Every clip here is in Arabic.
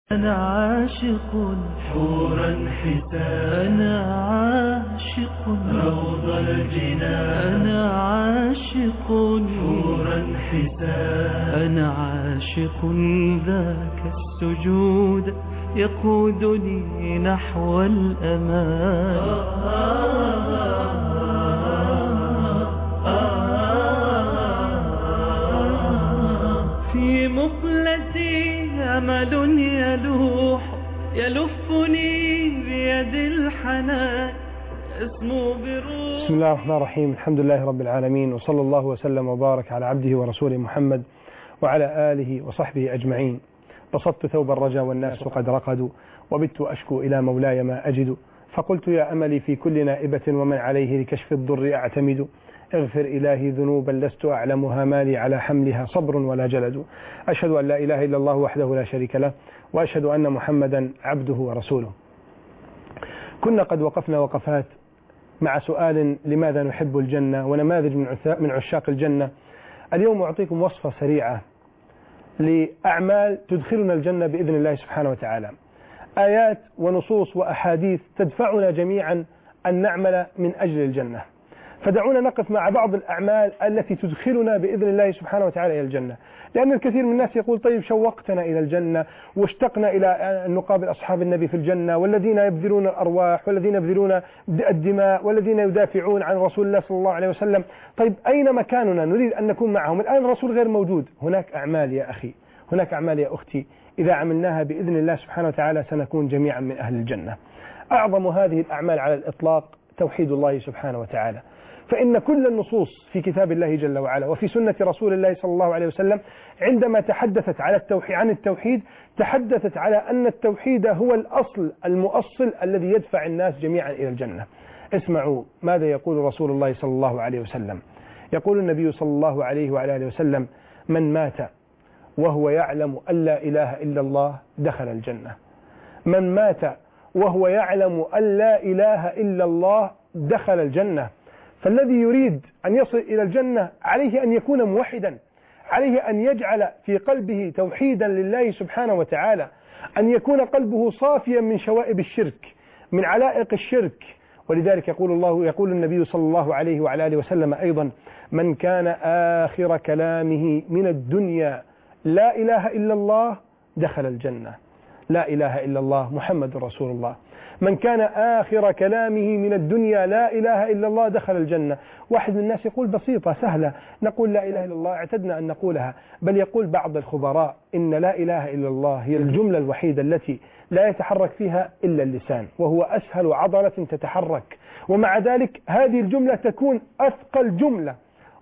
أنا عاشق حورا حسان، أنا عاشق روض الجنان، أنا عاشق حورا حسان، أنا عاشق ذاك السجود يقودني نحو الأمان. في مقلتي أمل يلفني بيد الحنان، اسمه بروح. بسم الله الرحمن الرحيم، الحمد لله رب العالمين، وصلى الله وسلم وبارك على عبده ورسوله محمد وعلى آله وصحبه أجمعين. بسطت ثوب الرجا والناس قد رقدوا، وبت أشكو إلى مولاي ما أجد، فقلت يا أملي في كل نائبة ومن عليه لكشف الضر أعتمد. اغفر إلهي ذنوبا لست أعلمها، مالي على حملها صبر ولا جلد. أشهد أن لا إله إلا الله وحده لا شريك له، وأشهد أن محمدا عبده ورسوله. كنا قد وقفنا وقفات مع سؤال لماذا نحب الجنة ونماذج من عشاق الجنة. اليوم أعطيكم وصفة سريعة لأعمال تدخلنا الجنة بإذن الله سبحانه وتعالى، آيات ونصوص وأحاديث تدفعنا جميعا أن نعمل من أجل الجنة. فدعونا نقف مع بعض الأعمال التي تدخلنا بإذن الله سبحانه وتعالى إلى الجنة، لأن الكثير من الناس يقول طيب شوقتنا إلى الجنة واشتقنا إلى أن نقابل أصحاب النبي في الجنة، والذين يبذلون الأرواح والذين يبذلون الدماء والذين يدافعون عن رسول الله صلى الله عليه وسلم. طيب أين مكاننا؟ نريد أن نكون معهم. الآن الرسول غير موجود. هناك أعمال يا أخي، هناك أعمال يا أختي، إذا عملناها بإذن الله سبحانه وتعالى سنكون جميعا من أهل الجنة. أعظم هذه الأعمال على الإطلاق توحيد الله سبحانه وتعالى، فإن كل النصوص في كتاب الله جل وعلا وفي سنة رسول الله صلى الله عليه وسلم عندما تحدثت عن التوحيد تحدثت على أن التوحيد هو الأصل المؤصل الذي يدفع الناس جميعا إلى الجنة. اسمعوا ماذا يقول رسول الله صلى الله عليه وسلم. يقول النبي صلى الله عليه وعلى آله وسلم: من مات وهو يعلم أن لا إله إلا الله دخل الجنة. من مات وهو يعلم أن لا إله إلا الله دخل الجنة. فالذي يريد أن يصل إلى الجنة عليه أن يكون موحدا، عليه أن يجعل في قلبه توحيدا لله سبحانه وتعالى، أن يكون قلبه صافيا من شوائب الشرك، من علائق الشرك. ولذلك يقول النبي صلى الله عليه وعلى آله وسلم أيضا: من كان آخر كلامه من الدنيا لا إله إلا الله دخل الجنة. لا إله إلا الله محمد رسول الله. من كان آخر كلامه من الدنيا لا إله إلا الله دخل الجنة. واحد من الناس يقول بسيطة سهلة، نقول لا إله إلا الله، اعتدنا أن نقولها، بل يقول بعض الخبراء إن لا إله إلا الله هي الجملة الوحيدة التي لا يتحرك فيها إلا اللسان، وهو أسهل عضلة تتحرك، ومع ذلك هذه الجملة تكون أثقل جملة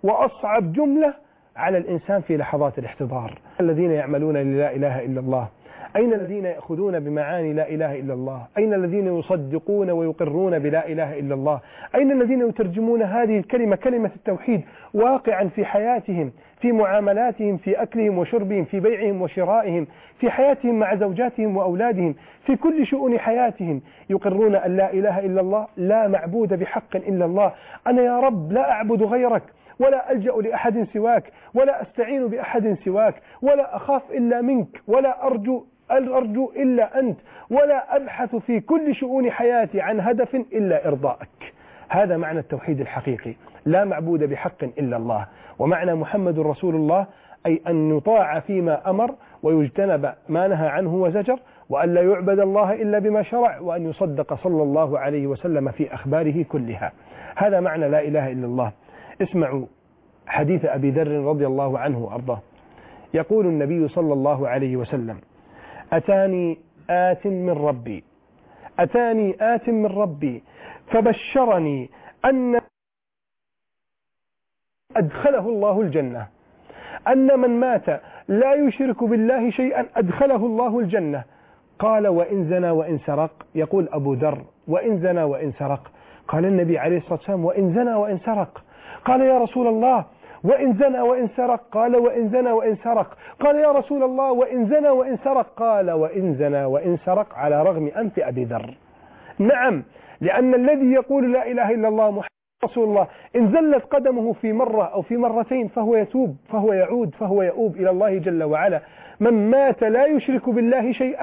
وأصعب جملة على الإنسان في لحظات الاحتضار. الذين يعملون للا إله إلا الله، أين الذين يأخذون بمعاني لا إله إلا الله؟ أين الذين يصدقون ويقرون بلا إله إلا الله؟ أين الذين يترجمون هذه الكلمة، كلمة التوحيد، واقعا في حياتهم، في معاملاتهم، في أكلهم وشربهم، في بيعهم وشرائهم، في حياتهم مع زوجاتهم وأولادهم، في كل شؤون حياتهم يقرون أن لا إله إلا الله، لا معبود بحق إلا الله. أنا يا رب لا أعبد غيرك، ولا ألجأ لأحد سواك، ولا أستعين بأحد سواك، ولا أخاف إلا منك، ولا أرجو إلا أنت، ولا أبحث في كل شؤون حياتي عن هدف إلا إرضائك. هذا معنى التوحيد الحقيقي، لا معبود بحق إلا الله. ومعنى محمد رسول الله أي أن يطاع فيما أمر ويجتنب ما نهى عنه وزجر، وأن لا يعبد الله إلا بما شرع، وأن يصدق صلى الله عليه وسلم في أخباره كلها. هذا معنى لا إله إلا الله. اسمعوا حديث أبي ذر رضي الله عنه وأرضاه. يقول النبي صلى الله عليه وسلم: أتاني آت من ربي فبشرني أن أدخله الله الجنة، أن من مات لا يشرك بالله شيئا أدخله الله الجنة. قال: وإن زنى وإن سرق. يقول أبو ذر: وإن زنى وإن سرق. قال النبي عليه الصلاة والسلام: وإن زنى وإن سرق. قال: يا رسول الله وإن زنى وإن سرق. قال: وإن زنى وإن سرق. قال: يا رسول الله وإن زنى وإن سرق. قال: وإن زنى وإن سرق على رغم أنف أبي ذر. نعم، لأن الذي يقول لا إله إلا الله محمد رسول الله إن زلت قدمه في مرة أو في مرتين فهو يتوب، فهو يعود، فهو يؤوب إلى الله جل وعلا. من مات لا يشرك بالله شيئا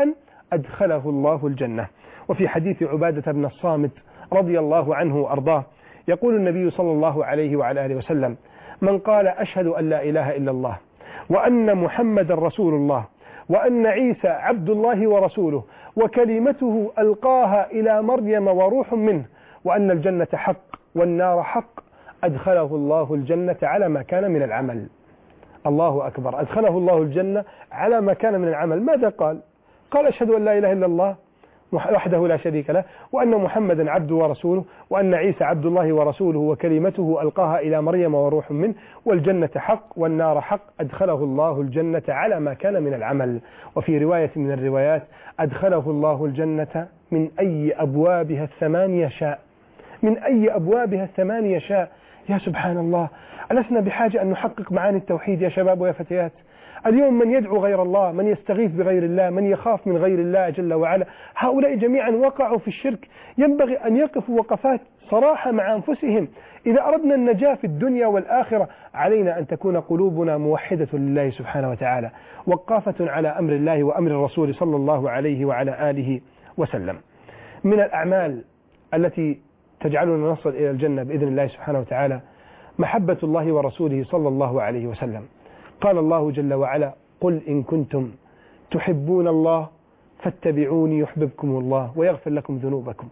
أدخله الله الجنة. وفي حديث عبادة بن الصامت رضي الله عنه وأرضاه يقول النبي صلى الله عليه وعلى آله وسلم: من قال أشهد أن لا إله إلا الله وأن محمد رسول الله وأن عيسى عبد الله ورسوله وكلمته ألقاها إلى مريم وروح منه وأن الجنة حق والنار حق أدخله الله الجنة على ما كان من العمل. الله أكبر، أدخله الله الجنة على ما كان من العمل. ماذا قال؟ قال: أشهد أن لا إله إلا الله وحده لا شريك له وأن محمدا عبده ورسوله وأن عيسى عبد الله ورسوله وكلمته ألقاها إلى مريم وروح منه والجنة حق والنار حق أدخله الله الجنة على ما كان من العمل. وفي رواية من الروايات: أدخله الله الجنة من أي أبوابها الثمانية شاء. من أي أبوابها الثمانية شاء. يا سبحان الله، ألسنا بحاجة أن نحقق معاني التوحيد يا شباب ويا فتيات؟ اليوم من يدعو غير الله، من يستغيث بغير الله، من يخاف من غير الله جل وعلا، هؤلاء جميعا وقعوا في الشرك. ينبغي أن يقفوا وقفات صراحة مع أنفسهم. إذا أردنا النجاة في الدنيا والآخرة علينا أن تكون قلوبنا موحدة لله سبحانه وتعالى، وقافة على أمر الله وأمر الرسول صلى الله عليه وعلى آله وسلم. من الأعمال التي تجعلنا نصل إلى الجنة بإذن الله سبحانه وتعالى محبة الله ورسوله صلى الله عليه وسلم. قال الله جل وعلا: قل إن كنتم تحبون الله فاتبعوني يحببكم الله ويغفر لكم ذنوبكم.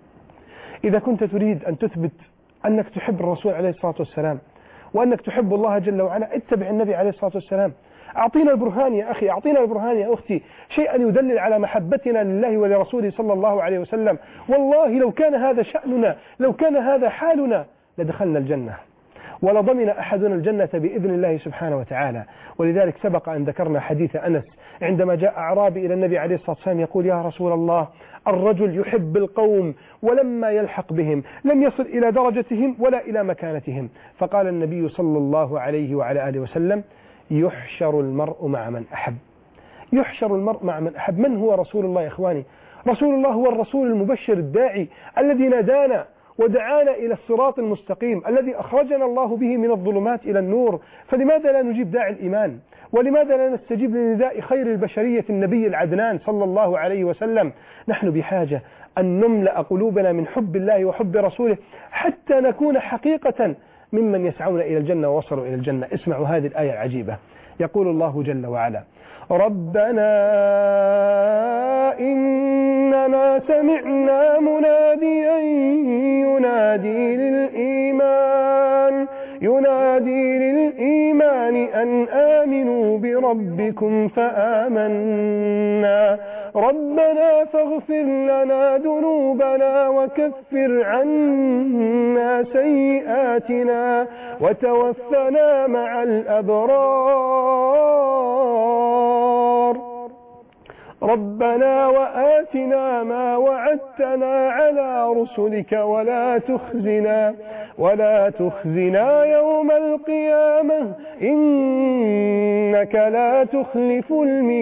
إذا كنت تريد أن تثبت أنك تحب الرسول عليه الصلاة والسلام وأنك تحب الله جل وعلا اتبع النبي عليه الصلاة والسلام. أعطينا البرهان يا أخي، أعطينا البرهان يا أختي، شيئا يدلل على محبتنا لله ولرسوله صلى الله عليه وسلم. والله لو كان هذا شأننا، لو كان هذا حالنا لدخلنا الجنة ولضمن أحدنا الجنة بإذن الله سبحانه وتعالى. ولذلك سبق أن ذكرنا حديث أنس عندما جاء أعرابي إلى النبي عليه الصلاة والسلام يقول: يا رسول الله، الرجل يحب القوم ولما يلحق بهم لم يصل إلى درجتهم ولا إلى مكانتهم. فقال النبي صلى الله عليه وعلى آله وسلم: يحشر المرء مع من أحب. يحشر المرء مع من أحب. من هو رسول الله يا إخواني؟ رسول الله هو الرسول المبشر الداعي الذي نادانا ودعانا إلى الصراط المستقيم الذي أخرجنا الله به من الظلمات إلى النور. فلماذا لا نجيب داعي الإيمان؟ ولماذا لا نستجيب لنداء خير البشرية النبي العدنان صلى الله عليه وسلم؟ نحن بحاجة أن نملأ قلوبنا من حب الله وحب رسوله حتى نكون حقيقة ممن يسعون إلى الجنة ووصلوا إلى الجنة. اسمعوا هذه الآية العجيبة. يقول الله جل وعلا: ربنا إننا سمعنا مناديا ينادي للإيمان أن آمنوا بربكم فآمنا ربنا فاغفر لنا ذنوبنا وكفر عنا سيئاتنا وتوفنا مع الأبرار ربنا وآتنا ما وعدتنا على رسلك ولا تخزنا يوم القيامة إنك لا تخلف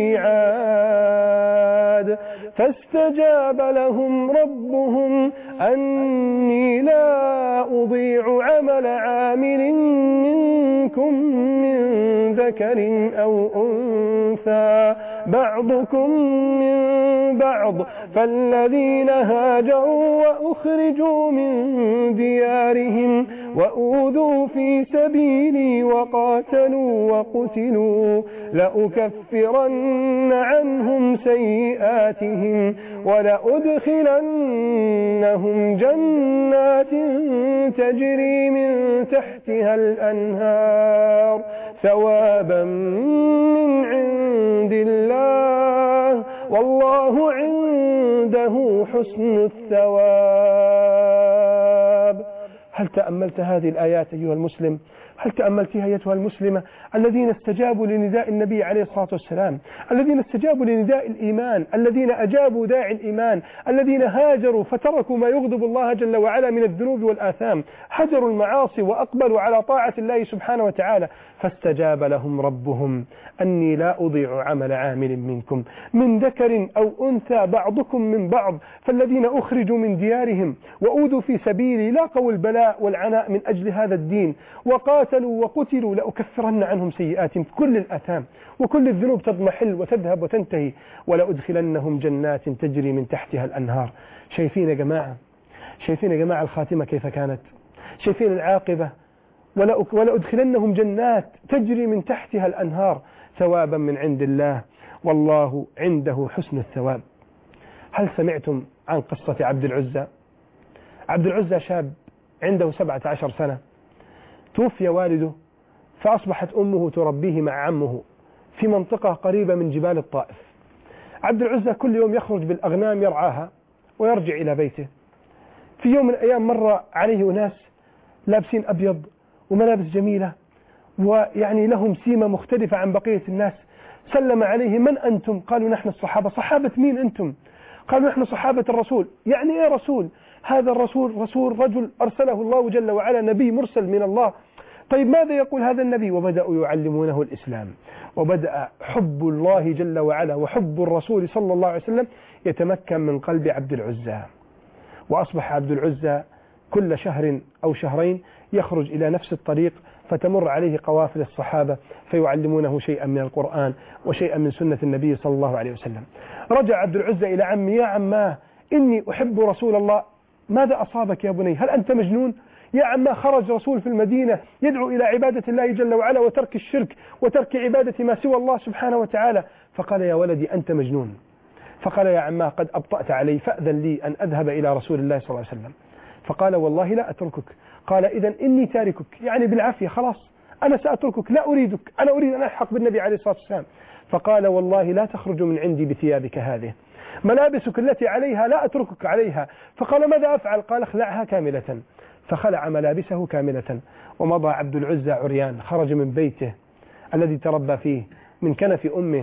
الميعاد. فاستجاب لهم ربهم أني لا أضيع عمل عامل منكم من ذكر أو أنثى بعضكم من بعض فالذين هاجروا وأخرجوا من ديارهم وأوذوا في سبيلي وقاتلوا وقتلوا لأكفرن عنهم سيئاتهم ولأدخلنهم جنات تجري من تحتها الأنهار ثوابا من عند الله والله عنده حسن الثواب. هل تأملت هذه الآيات أيها المسلم؟ هل تأملتها أيتها المسلمة؟ الذين استجابوا لنداء النبي عليه الصلاة والسلام، الذين استجابوا لنداء الإيمان، الذين أجابوا داعي الإيمان، الذين هاجروا فتركوا ما يغضب الله جل وعلا من الذنوب والآثام، هجروا المعاصي وأقبلوا على طاعة الله سبحانه وتعالى، فاستجاب لهم ربهم أني لا أضيع عمل عامل منكم من ذكر أو أنثى بعضكم من بعض فالذين أخرجوا من ديارهم وأوذوا في سبيلي لاقوا البلاء والعناء من أجل هذا الدين وقاتلوا وقتلوا لأكفرن عنهم سيئاتهم كل الآثام وكل الذنوب تضمحل وتذهب وتنتهي ولأدخلنهم جنات تجري من تحتها الأنهار. شايفين يا جماعة الخاتمة كيف كانت؟ شايفين العاقبة؟ ولأدخلنهم جنات تجري من تحتها الأنهار ثوابا من عند الله والله عنده حسن الثواب. هل سمعتم عن قصة عبد العزى؟ عبد العزى شاب عنده 17 سنة، توفي والده فأصبحت أمه تربيه مع عمه في منطقة قريبة من جبال الطائف. عبد العزى كل يوم يخرج بالأغنام يرعاها ويرجع إلى بيته. في يوم من الأيام مر عليه أناس لابسين أبيض وملابس جميلة ويعني لهم سيمة مختلفة عن بقية الناس. سلم عليه: من أنتم؟ قالوا: نحن الصحابة. صحابة مين أنتم؟ قالوا: نحن صحابة الرسول. يعني إيه رسول؟ هذا الرسول رجل أرسله الله جل وعلا، نبي مرسل من الله. طيب ماذا يقول هذا النبي؟ وبدأوا يعلمونه الإسلام، وبدأ حب الله جل وعلا وحب الرسول صلى الله عليه وسلم يتمكن من قلب عبد العزى. وأصبح عبد العزى كل شهر أو شهرين يخرج إلى نفس الطريق فتمر عليه قوافل الصحابة فيعلمونه شيئا من القرآن وشيئا من سنة النبي صلى الله عليه وسلم. رجع عبد العزى إلى عمي: يا عماه إني أحب رسول الله. ماذا أصابك يا بني؟ هل أنت مجنون؟ يا عماه خرج رسول في المدينة يدعو إلى عبادة الله جل وعلا وترك الشرك وترك عبادة ما سوى الله سبحانه وتعالى. فقال: يا ولدي أنت مجنون. فقال: يا عماه قد أبطأت علي فأذن لي أن أذهب إلى رسول الله صلى الله عليه وسلم. فقال: والله لا أتركك. قال: إذن إني تاركك، يعني بالعافية، خلاص أنا سأتركك، لا أريدك، أنا أريد أن ألحق بالنبي عليه الصلاة والسلام. فقال: والله لا تخرج من عندي بثيابك هذه، ملابسك التي عليها لا أتركك عليها. فقال: ماذا أفعل؟ قال: اخلعها كاملة. فخلع ملابسه كاملة ومضى عبد العزى عريان. خرج من بيته الذي تربى فيه، من كنف أمه،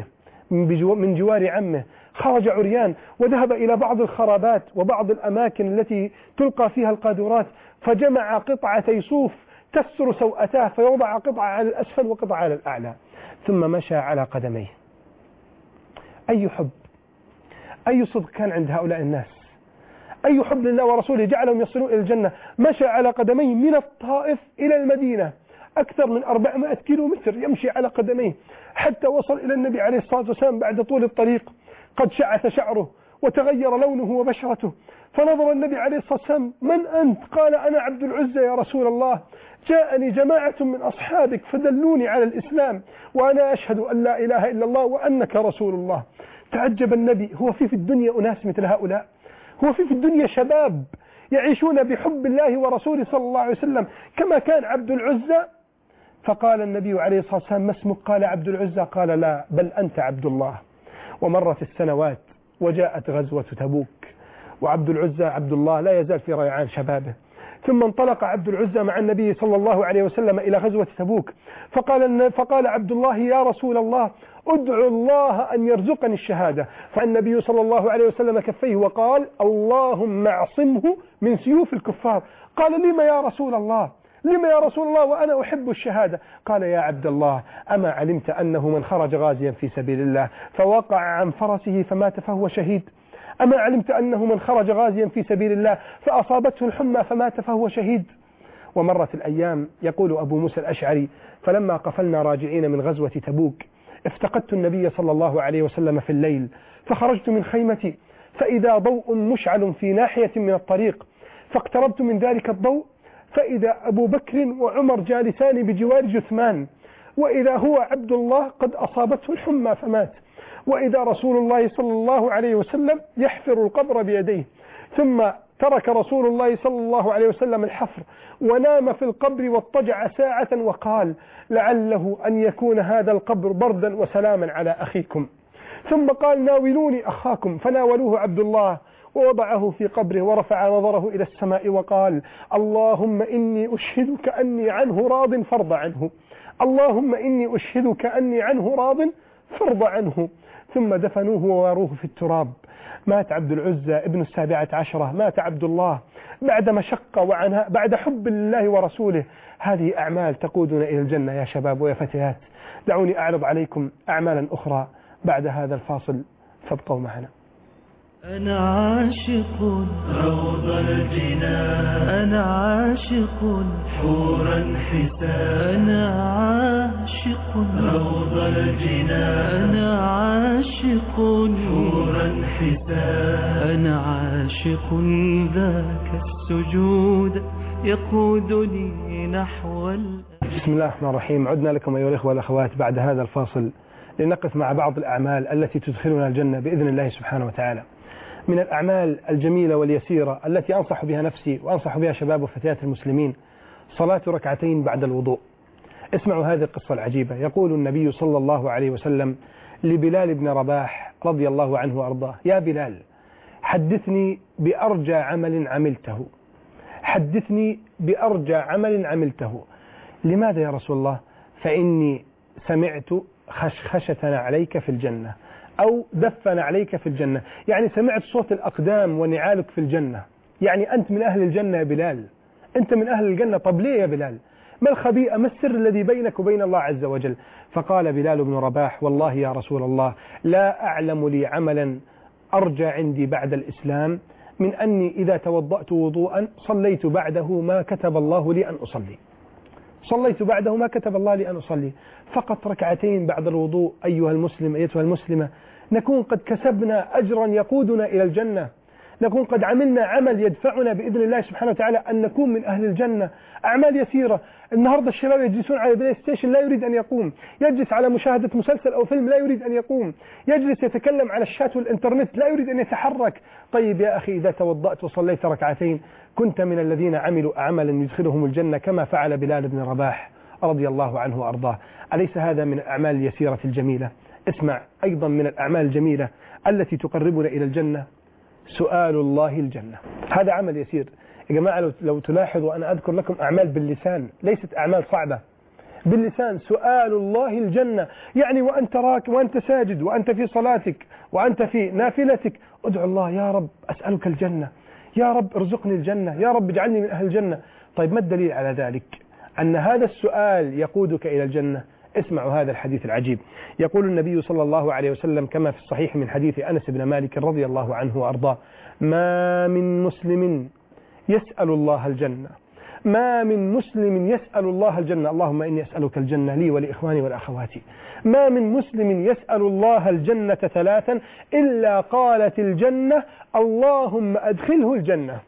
من جوار عمه، خرج عريان وذهب إلى بعض الخرابات وبعض الأماكن التي تلقى فيها القاذورات، فجمع قطعتي صوف تستر سوءتاه، فيوضع قطعة على الأسفل وقطعة على الأعلى، ثم مشى على قدميه. أي حب، أي صدق كان عند هؤلاء الناس، أي حب لله ورسوله جعلهم يصلون إلى الجنة. مشى على قدميه من الطائف إلى المدينة أكثر من 400 كيلومتر يمشي على قدميه حتى وصل إلى النبي عليه الصلاة والسلام بعد طول الطريق. قد شعث شعره وتغير لونه وبشرته، فنظر النبي عليه الصلاة والسلام: من أنت؟ قال: أنا عبد العزى يا رسول الله، جاءني جماعة من أصحابك فدلوني على الإسلام وأنا أشهد أن لا إله إلا الله وأنك رسول الله. تعجب النبي: هو في الدنيا أناس مثل هؤلاء؟ هو في الدنيا شباب يعيشون بحب الله ورسوله صلى الله عليه وسلم كما كان عبد العزى؟ فقال النبي عليه الصلاة والسلام: ما اسمك؟ قال: عبد العزى. قال: لا، بل أنت عبد الله. ومرت السنوات وجاءت غزوة تبوك، وعبد العزى عبد الله لا يزال في ريعان شبابه. ثم انطلق عبد العزى مع النبي صلى الله عليه وسلم إلى غزوة تبوك، فقال عبد الله: يا رسول الله ادعو الله أن يرزقني الشهادة. فالنبي صلى الله عليه وسلم كفيه وقال: اللهم اعصمه من سيوف الكفار. قال: لما يا رسول الله؟ لما يا رسول الله وأنا أحب الشهادة؟ قال: يا عبد الله أما علمت أنه من خرج غازيا في سبيل الله فوقع عن فرسه فمات فهو شهيد؟ أما علمت أنه من خرج غازيا في سبيل الله فأصابته الحمى فمات فهو شهيد؟ ومرت الأيام. يقول أبو موسى الأشعري: فلما قفلنا راجعين من غزوة تبوك افتقدت النبي صلى الله عليه وسلم في الليل، فخرجت من خيمتي فإذا ضوء مشعل في ناحية من الطريق، فاقتربت من ذلك الضوء فإذا أبو بكر وعمر جالسان بجوار جثمان، وإذا هو عبد الله قد أصابته الحمى فمات، وإذا رسول الله صلى الله عليه وسلم يحفر القبر بيديه. ثم ترك رسول الله صلى الله عليه وسلم الحفر ونام في القبر واضطجع ساعة وقال: لعله أن يكون هذا القبر بردا وسلاما على أخيكم. ثم قال: ناولوني أخاكم، فناولوه عبد الله ووضعه في قبره ورفع نظره إلى السماء وقال: اللهم إني أشهدك أني عنه راض فارض عنه، اللهم إني أشهدك أني عنه راض فارض عنه. ثم دفنوه وواروه في التراب. مات عبد العزى ابن 17، مات عبد الله بعد مشقة وعناء، بعد حب لله ورسوله. هذه أعمال تقودنا إلى الجنة يا شباب ويا فتيات. دعوني أعرض عليكم أعمالا أخرى بعد هذا الفاصل، فابقوا معنا. أنا عاشق روض الجنان، أنا عاشق حورا حسان، أنا عاشق روض الجنان، أنا عاشق حورا حسان، أنا عاشق ذاك السجود يقودني نحو بسم الله الرحمن الرحيم. عدنا لكم أيها الإخوة والأخوات بعد هذا الفاصل لنقف مع بعض الأعمال التي تدخلنا الجنة بإذن الله سبحانه وتعالى. من الأعمال الجميلة واليسيرة التي أنصح بها نفسي وأنصح بها شباب وفتيات المسلمين صلاة ركعتين بعد الوضوء. اسمعوا هذه القصة العجيبة. يقول النبي صلى الله عليه وسلم لبلال بن رباح رضي الله عنه وأرضاه: يا بلال، حدثني بأرجى عمل عملته، حدثني بأرجى عمل عملته. لماذا يا رسول الله؟ فإني سمعت خشخشة عليك في الجنة، أو دفن عليك في الجنة، يعني سمعت صوت الأقدام ونعالك في الجنة. يعني أنت من أهل الجنة يا بلال، أنت من أهل الجنة. طب ليه يا بلال؟ ما الخبيئة؟ ما السر الذي بينك وبين الله عز وجل؟ فقال بلال بن رباح: والله يا رسول الله لا أعلم لي عملا أرجى عندي بعد الإسلام من أني إذا توضأت وضوءا صليت بعده ما كتب الله لي أن أصلي، صليت بعده ما كتب الله لي أن أصلي. فقط ركعتين بعد الوضوء أيها المسلم أيتها المسلمة، نكون قد كسبنا أجرا يقودنا إلى الجنة، نكون قد عملنا عمل يدفعنا بإذن الله سبحانه وتعالى أن نكون من أهل الجنة. أعمال يسيرة. النهاردة الشباب يجلسون على البلاي ستيشن لا يريد أن يقوم، يجلس على مشاهدة مسلسل أو فيلم لا يريد أن يقوم، يجلس يتكلم على الشات والإنترنت لا يريد أن يتحرك. طيب يا أخي، إذا توضأت وصليت ركعتين كنت من الذين عملوا عملا يدخلهم الجنة كما فعل بلال بن رباح رضي الله عنه وأرضاه. أليس هذا من الأعمال اليسيرة الجميلة؟ اسمع أيضا من الأعمال الجميلة التي تقربنا إلى الجنة سؤال الله الجنة. هذا عمل يسير يا جماعة. لو تلاحظوا أنا أذكر لكم أعمال باللسان، ليست أعمال صعبة، باللسان. سؤال الله الجنة، يعني وأنت راكع وأنت ساجد وأنت في صلاتك وأنت في نافلتك ادعو الله: يا رب أسألك الجنة، يا رب ارزقني الجنة، يا رب اجعلني من أهل الجنة. طيب ما الدليل على ذلك؟ أن هذا السؤال يقودك إلى الجنة. اسمعوا هذا الحديث العجيب. يقول النبي صلى الله عليه وسلم كما في الصحيح من حديث أنس بن مالك رضي الله عنه وأرضاه: ما من مسلم يسأل الله الجنة، ما من مسلم يسأل الله الجنة، اللهم إني أسألك الجنة لي ولإخواني والأخواتي. ما من مسلم يسأل الله الجنة ثلاثا إلا قالت الجنة اللهم أدخله الجنة،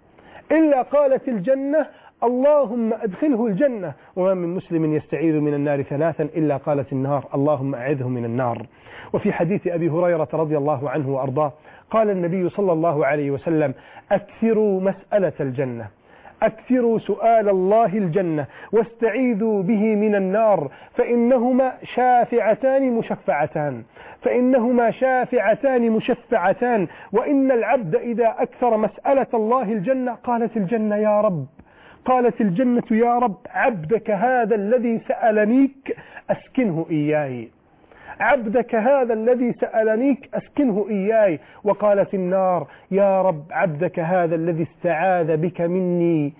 إلا قالت الجنة اللهم أدخله الجنة. وما من مسلم يستعيذ من النار ثلاثا إلا قالت النار اللهم أعذه من النار. وفي حديث أبي هريرة رضي الله عنه وأرضاه قال النبي صلى الله عليه وسلم: أكثروا مسألة الجنة، أكثروا سؤال الله الجنة، واستعيذوا به من النار، فإنهما شافعتان مشفعتان، فإنهما شافعتان مشفعتان، وإن العبد إذا أكثر مسألة الله الجنة قالت الجنة: يا رب، قالت الجنة: يا رب، عبدك هذا الذي سألنيك أسكنه إياي، عبدك هذا الذي سألنيك أسكنه إياي. وقالت النار: يا رب، عبدك هذا الذي استعاذ بك مني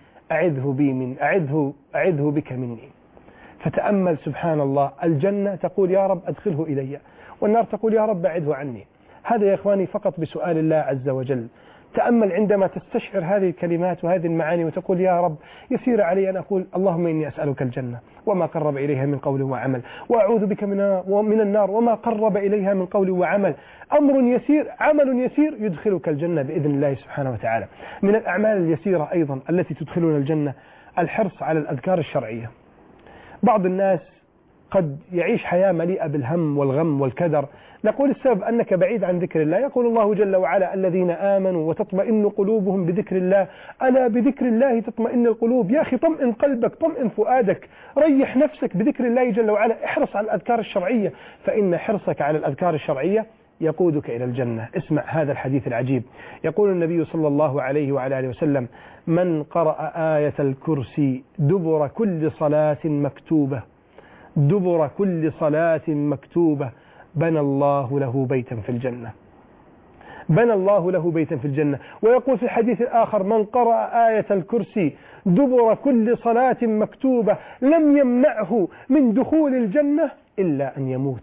أعذه بك مني. فتأمل سبحان الله، الجنة تقول: يا رب أدخله إلي، والنار تقول: يا رب أعذه عني. هذا يا إخواني فقط بسؤال الله عز وجل. تأمل عندما تستشعر هذه الكلمات وهذه المعاني وتقول: يا رب يسير علي أن أقول اللهم إني أسألك الجنة وما قرب إليها من قول وعمل، وأعوذ بك من النار وما قرب إليها من قول وعمل. أمر يسير، عمل يسير يدخلك الجنة بإذن الله سبحانه وتعالى. من الأعمال اليسيرة أيضا التي تدخلنا الجنة الحرص على الأذكار الشرعية. بعض الناس قد يعيش حياة مليئة بالهم والغم والكدر، نقول السبب أنك بعيد عن ذكر الله. يقول الله جل وعلا: الذين آمنوا وتطمئن قلوبهم بذكر الله، ألا بذكر الله تطمئن القلوب. يا أخي طمئن قلبك، طمئن فؤادك، ريح نفسك بذكر الله جل وعلا. احرص على الأذكار الشرعية، فإن حرصك على الأذكار الشرعية يقودك إلى الجنة. اسمع هذا الحديث العجيب. يقول النبي صلى الله عليه وعلى آله وسلم: من قرأ آية الكرسي دبر كل صلاة مكتوبة، دبر كل صلاة مكتوبة، بنى الله له بيتا في الجنة، بنى الله له بيتا في الجنة. ويقول في الحديث الآخر: من قرأ آية الكرسي دبر كل صلاة مكتوبة لم يمنعه من دخول الجنة إلا أن يموت،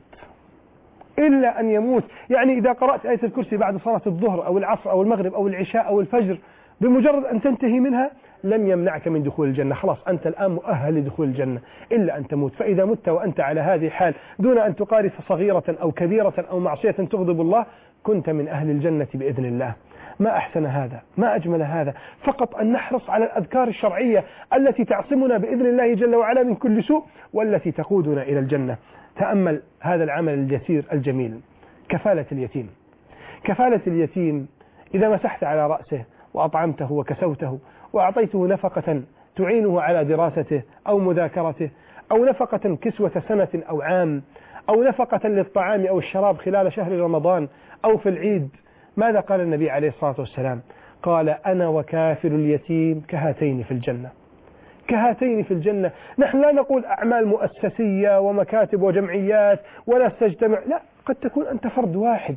إلا أن يموت. يعني إذا قرأت آية الكرسي بعد صلاة الظهر أو العصر أو المغرب أو العشاء أو الفجر، بمجرد أن تنتهي منها لم يمنعك من دخول الجنة، خلاص أنت الآن مؤهل لدخول الجنة إلا أن تموت. فإذا مت وأنت على هذه الحال دون أن تقارف صغيرة أو كبيرة أو معصية تغضب الله، كنت من أهل الجنة بإذن الله. ما أحسن هذا، ما أجمل هذا. فقط أن نحرص على الأذكار الشرعية التي تعصمنا بإذن الله جل وعلا من كل سوء والتي تقودنا إلى الجنة. تأمل هذا العمل اليسير الجميل، كفالة اليتيم. كفالة اليتيم إذا مسحت على رأسه وأطعمته وكسوته وأعطيته نفقة تعينه على دراسته أو مذاكرته، أو نفقة كسوة سنة أو عام، أو نفقة للطعام أو الشراب خلال شهر رمضان أو في العيد، ماذا قال النبي عليه الصلاة والسلام؟ قال: أنا وكافل اليتيم كهاتين في الجنة، كهاتين في الجنة. نحن لا نقول أعمال مؤسسية ومكاتب وجمعيات ولا تجتمع، لا، قد تكون أنت فرد واحد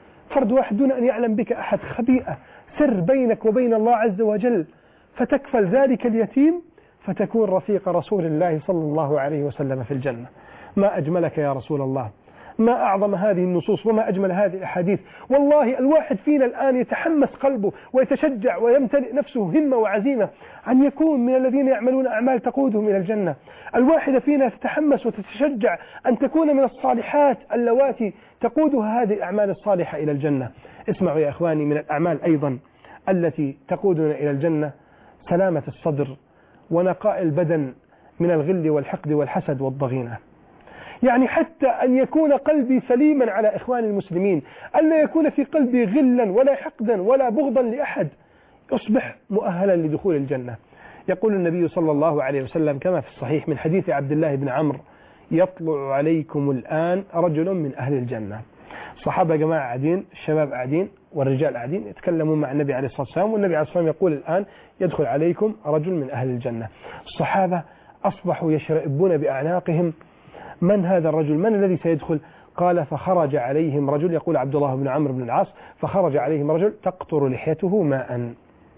دون أن يعلم بك أحد، خبيئة، سر بينك وبين الله عز وجل، فتكفل ذلك اليتيم فتكون رفيق رسول الله صلى الله عليه وسلم في الجنة. ما أجملك يا رسول الله، ما أعظم هذه النصوص وما أجمل هذه الأحاديث. والله الواحد فينا الآن يتحمس قلبه ويتشجع ويمتلئ نفسه همة وعزيمة أن يكون من الذين يعملون أعمال تقودهم إلى الجنة. الواحد فينا تتحمس وتتشجع أن تكون من الصالحات اللواتي تقودها هذه الأعمال الصالحة إلى الجنة. اسمعوا يا إخواني، من الأعمال أيضا التي تقودنا إلى الجنة سلامة الصدر ونقاء البدن من الغل والحقد والحسد والضغينة. يعني حتى أن يكون قلبي سليما على إخواني المسلمين، ألا يكون في قلبي غلا ولا حقدا ولا بغضا لأحد، أصبح مؤهلا لدخول الجنة. يقول النبي صلى الله عليه وسلم كما في الصحيح من حديث عبد الله بن عمرو: يطلع عليكم الآن رجل من أهل الجنة. الصحابة جماعة قاعدين، الشباب قاعدين والرجال قاعدين يتكلمون مع النبي عليه الصلاة والسلام، والنبي عليه الصلاة والسلام يقول: الآن يدخل عليكم رجل من أهل الجنة. الصحابة أصبحوا يشرئبون بأعناقهم: من هذا الرجل؟ من الذي سيدخل؟ قال: فخرج عليهم رجل، يقول عبد الله بن عمرو بن العاص: فخرج عليهم رجل تقطر لحيته ماء،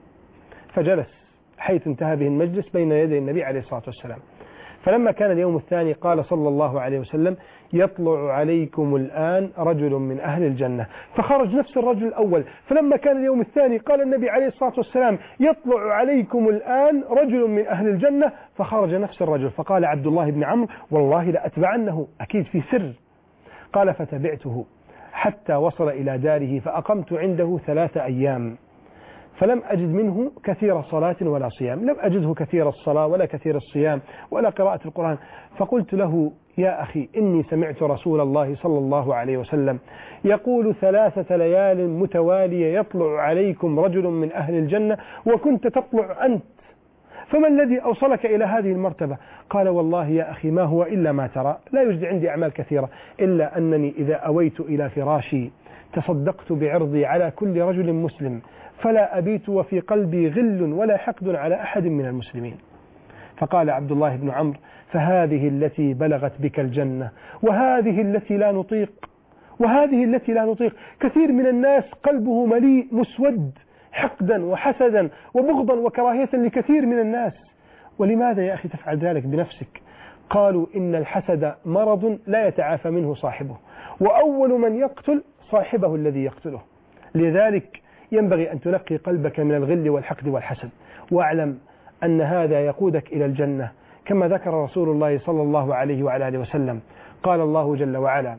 فجلس حيث انتهى به المجلس بين يدي النبي عليه الصلاة والسلام. فلما كان اليوم الثاني قال صلى الله عليه وسلم: يطلع عليكم الآن رجل من أهل الجنة. فخرج نفس الرجل الأول. فلما كان اليوم الثاني قال النبي عليه الصلاة والسلام: يطلع عليكم الآن رجل من أهل الجنة. فخرج نفس الرجل. فقال عبد الله بن عمرو: والله لأتبعنه، أكيد في سر. قال: فتبعته حتى وصل إلى داره، فأقمت عنده 3 أيام، فلم أجد منه كثير صلاة ولا صيام، لم أجده كثير الصلاة ولا كثير الصيام ولا قراءة القرآن. فقلت له: يا أخي، إني سمعت رسول الله صلى الله عليه وسلم يقول 3 ليال متوالية يطلع عليكم رجل من أهل الجنة، وكنت تطلع أنت، فما الذي أوصلك إلى هذه المرتبة؟ قال: والله يا أخي ما هو إلا ما ترى، لا يوجد عندي أعمال كثيرة، إلا أنني إذا أويت إلى فراشي تصدقت بعرضي على كل رجل مسلم، فلا أبيت وفي قلبي غل ولا حقد على أحد من المسلمين. فقال عبد الله بن عمرو: فهذه التي بلغت بك الجنة، وهذه التي لا نطيق، وهذه التي لا نطيق. كثير من الناس قلبه مليء مسود حقدا وحسدا وبغضا وكراهية لكثير من الناس. ولماذا يا أخي تفعل ذلك بنفسك؟ قالوا: إن الحسد مرض لا يتعافى منه صاحبه، وأول من يقتل صاحبه الذي يقتله. لذلك ينبغي أن تنقي قلبك من الغل والحقد والحسد، واعلم أن هذا يقودك إلى الجنة، كما ذكر رسول الله صلى الله عليه وعلى آله وسلم. قال الله جل وعلا: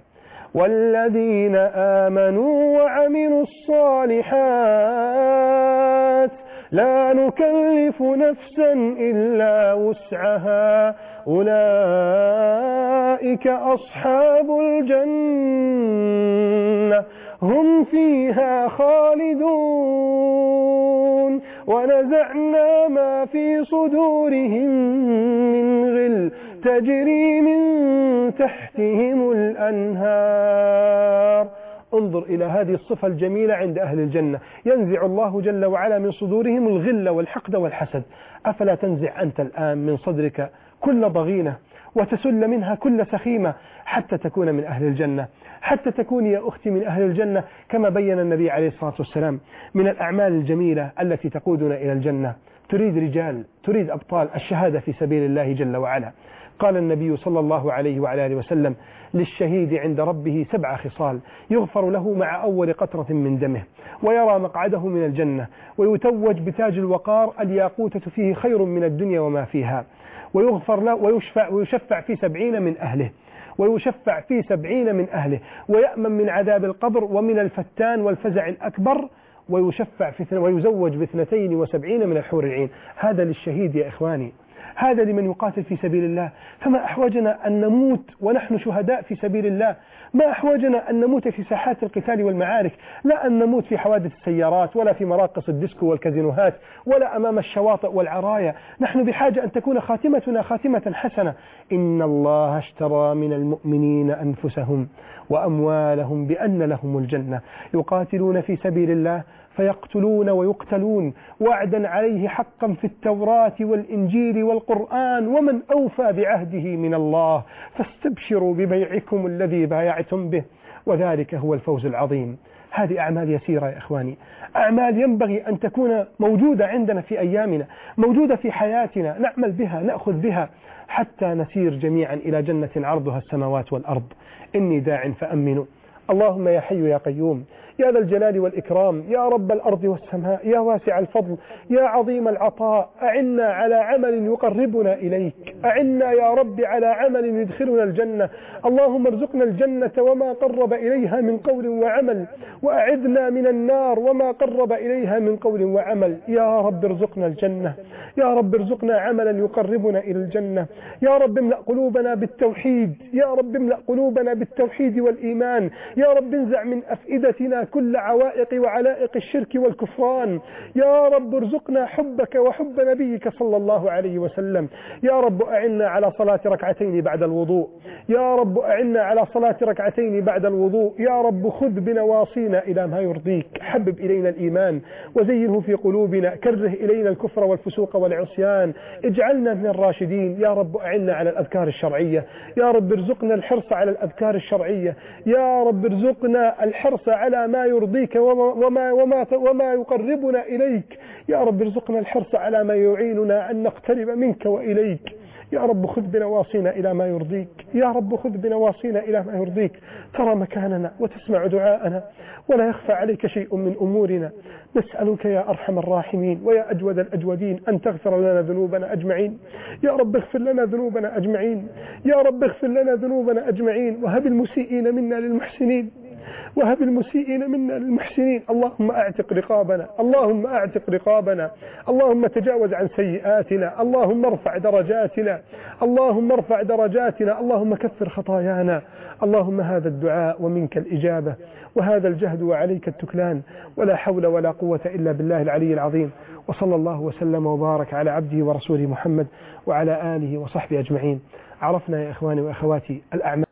والذين آمنوا وعملوا الصالحات لا نكلف نفسا إلا وسعها أولئك أصحاب الجنة هم فيها خالدون ونزعنا ما في صدورهم من غل تجري من تحتهم الأنهار. انظر إلى هذه الصفة الجميلة عند أهل الجنة، ينزع الله جل وعلا من صدورهم الغل والحقد والحسد. أفلا تنزع أنت الآن من صدرك كل ضغينة وتسل منها كل سخيمة حتى تكون من أهل الجنة، حتى تكوني يا أختي من أهل الجنة كما بين النبي عليه الصلاة والسلام. من الأعمال الجميلة التي تقودنا إلى الجنة تريد رجال، تريد أبطال الشهادة في سبيل الله جل وعلا. قال النبي صلى الله عليه وعلى آله وسلم: للشهيد عند ربه 7 خصال: يغفر له مع أول قطرة من دمه، ويرى مقعده من الجنة، ويتوج بتاج الوقار الياقوتة فيه خير من الدنيا وما فيها، ويغفر له ويشفع في 70 من أهله، ويشفع في 70 من أهله، ويأمن من عذاب القبر ومن الفتان والفزع الأكبر، ويزوج ب72 من الحور العين. هذا للشهيد يا إخواني، هذا لمن يقاتل في سبيل الله. فما أحوجنا أن نموت ونحن شهداء في سبيل الله؟ ما أحوجنا أن نموت في ساحات القتال والمعارك، لا أن نموت في حوادث السيارات ولا في مراقص الديسكو والكازينوهات ولا أمام الشواطئ والعرايا. نحن بحاجة أن تكون خاتمتنا خاتمة حسنة. إن الله اشترى من المؤمنين أنفسهم وأموالهم بأن لهم الجنة يقاتلون في سبيل الله فيقتلون ويقتلون، وعدا عليه حقا في التوراة والإنجيل والقرآن، ومن أوفى بعهده من الله، فاستبشروا ببيعكم الذي بايعتم به، وذلك هو الفوز العظيم. هذه أعمال يسيرة يا إخواني، أعمال ينبغي أن تكون موجودة عندنا في أيامنا، موجودة في حياتنا، نعمل بها، نأخذ بها، حتى نسير جميعا إلى جنة عرضها السماوات والأرض. إني داع فأمنوا. اللهم يا حي يا قيوم يا ذا الجلال والإكرام، يا رب الأرض والسماء، يا واسع الفضل، يا عظيم العطاء، أعنا على عمل يقربنا إليك، أعنا يا رب على عمل يدخلنا الجنة. اللهم ارزقنا الجنة وما قرب إليها من قول وعمل، وأعذنا من النار وما قرب إليها من قول وعمل. يا رب ارزقنا الجنة، يا رب ارزقنا عملا يقربنا إلى الجنة. يا رب املأ قلوبنا بالتوحيد، يا رب املأ قلوبنا بالتوحيد والإيمان. يا رب انزع من أفئدتنا كل عوائق وعلائق الشرك والكفران. يا رب ارزقنا حبك وحب نبيك صلى الله عليه وسلم. يا رب أعنا على صلاة ركعتين بعد الوضوء، يا رب أعنا على صلاة ركعتين بعد الوضوء. يا رب خذ بنواصينا إلى ما يرضيك، حبب إلينا الإيمان وزينه في قلوبنا، كره إلينا الكفر والفسوق والعصيان، اجعلنا من الراشدين. يا رب أعنا على الأذكار الشرعية، يا رب ارزقنا الحرص على الأذكار الشرعية، يا رب ارزقنا الحرص على ما يرضيك وما يقربنا إليك. يا رب ارزقنا الحرص على ما يعيننا أن نقترب منك وإليك. يا رب خذ بنواصينا إلى ما يرضيك، يا رب خذ بنواصينا إلى ما يرضيك. ترى مكاننا وتسمع دعاءنا ولا يخفى عليك شيء من أمورنا. نسألك يا أرحم الراحمين ويا أجود الأجودين أن تغفر لنا ذنوبنا أجمعين. يا رب اغفر لنا ذنوبنا أجمعين، يا رب اغفر لنا ذنوبنا أجمعين، وهب المسيئين منا للمحسنين، وهب المسيئين منا للمحسنين. اللهم أعتق رقابنا، اللهم أعتق رقابنا، اللهم تجاوز عن سيئاتنا، اللهم ارفع درجاتنا، اللهم ارفع درجاتنا، اللهم كفر خطايانا. اللهم هذا الدعاء ومنك الإجابة، وهذا الجهد وعليك التكلان، ولا حول ولا قوة إلا بالله العلي العظيم. وصلى الله وسلم وبارك على عبده ورسوله محمد وعلى آله وصحبه أجمعين. عرفنا يا إخواني وأخواتي الأعمال